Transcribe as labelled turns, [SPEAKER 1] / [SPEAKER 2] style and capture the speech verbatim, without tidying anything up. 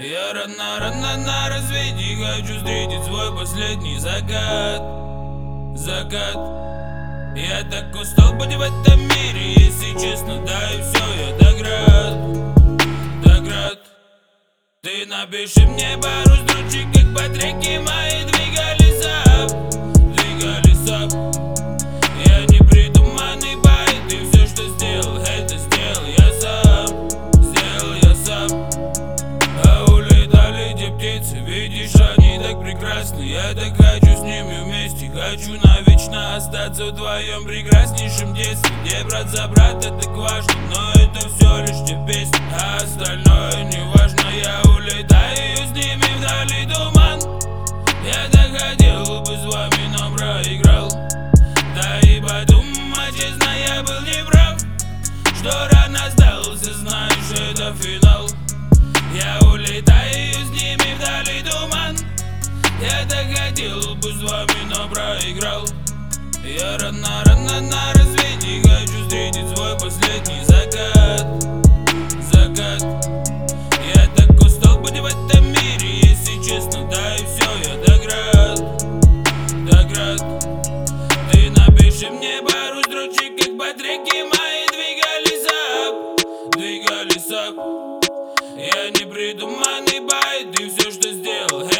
[SPEAKER 1] Я рано-рано на рассвете хочу встретить свой последний закат. Закат. Я так устал быть в этом мире, если честно, да и все, я так рад, так рад. Ты напиши мне пару строчек, как батарейки мои двигались ап, двигались ап. Я не придуманный байт, и все, что сделал, это сделал я сам, сделал я сам. А улетали те птицы, видишь, они так прекрасны. Я так хочу с ними вместе, хочу навечно остаться вдвоем в прекраснейшем детстве, где брат за брата так важно. Но это все лишь те песни, а остальное не важно. Я улетаю с ними вдали туман. Я так хотел бы с вами, но проиграл. Да и подумать, честно, я был неправ, что рано сдался, знаешь, это финал. Я улетаю с ними вдали туман. Я так хотел бы с вами, но проиграл. Я рано-рано на рассвете хочу встретить свой последний закат, закат. Я так устал быть в этом мире, если честно, да и все, я так рад, так рад. Ты напиши мне пару строчек, как батарейки мои двигались ап, двигались ап. Я не придуманный байт, и все, что сделал,